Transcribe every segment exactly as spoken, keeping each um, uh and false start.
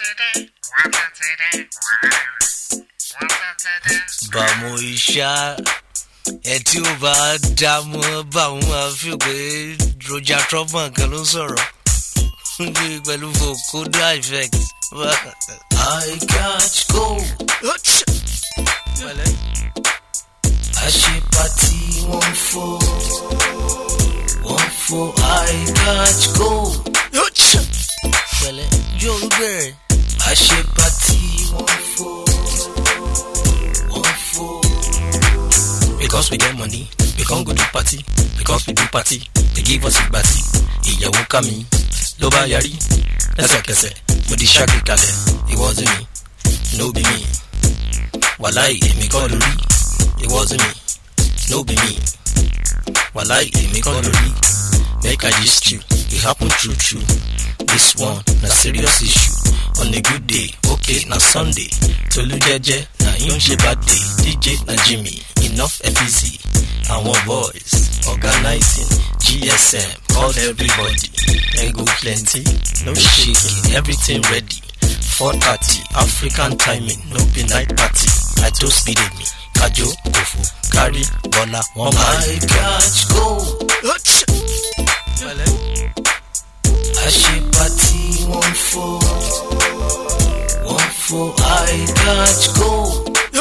Bamoisha eti o ba damu ba won fi pe Roger Trump kan lo sọ̀rọ̀ ngi pẹ̀lú vocoder effect. I catch go. I she party one for one for I catch go. Well, Joe Bear. I she party one for one for. Because we get money, we can't go to party. Because we do party, they give us a party. Iyawo kami, lo ba yari. Lẹ́sẹ̀kẹsẹ̀, mo di ṣáàkì kalẹ̀. It wasn't me, no be me. Walai, èmi kọ́ lórí. It wasn't me, no be me. Walai, èmi kọ́ lórí. Make I gist you, it happen true true. This one, na serious issue. On a good day, okay, na Sunday. Tolu jeje, na yon she bad day. D J na Jimmy, enough F E Z. Our boys, organizing, G S M, call everybody. And go plenty, no shaking, everything ready. four thirty, African timing, no be night party. I toast speed me, Kajo, Kofu, Kari, Bola, one I catch go. I she party one for, one for I catch go.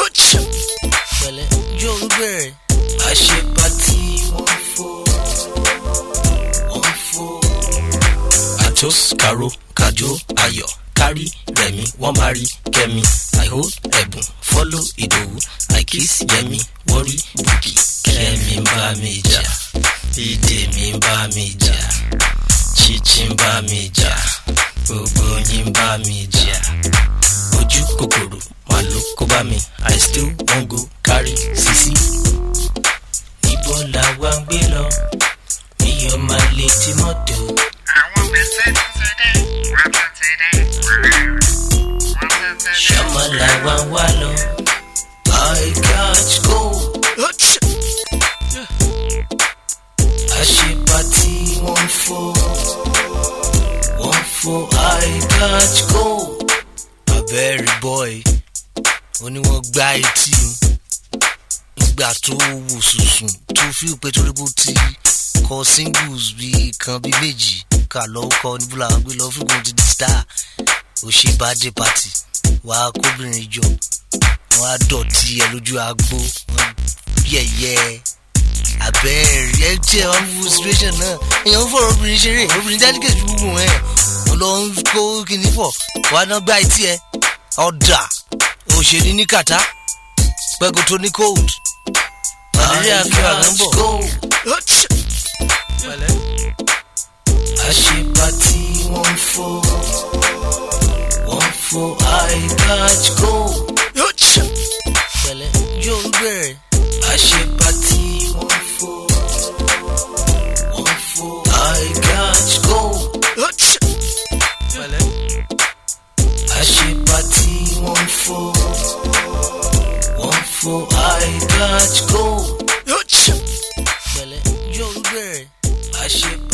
Joe Bear. I she party one for, one for. I toast Karo, Kajo, Ayo, Kari, Remy, one marry, Kemi. I hold Ebun, follow Idowu. I kiss Yemi, worry, Buki. Kemi mba mija, Ide mi mba mija. Chimba mija, Bobo nyimba mija. Oju kokoro, malu kobami. I still won't go carry sisi. Ibo la wa ngbe lo, iyo ma le ti moto. Àwọn bese today, wapa today. Shama la wa wa lo, I catch go. I she party one for, one for I catch go. A very boy, only one guy team. Gba to wo susun, to feel petrol ti call singles be kan bi meji. Ka lo ko ni bula gbe lo fi go to the star. O she birthday party. Wa kobìnrin jo. Wa dọ̀tí ẹ lójú agbo. Yeah yeah. Abẹ́rẹ́ ẹ tí ẹ wá fún situation náà èèyàn ń fọ̀rọ̀ obìnrin ṣeré obìnrin delicate gbogbo ẹ̀ ọlọ́run kó kíní pọ̀ wà náà gbá etí ẹ ọ̀dà òṣèlú ní kàtá pẹ̀gù tó ní cold malaria fi àgbọn bọ̀. àṣepàtì one for one for I catch go. pẹ̀lẹ́ yóò ń bẹ̀rẹ̀ àṣepàtì. I catch go. I she party one for, one for I catch go. I she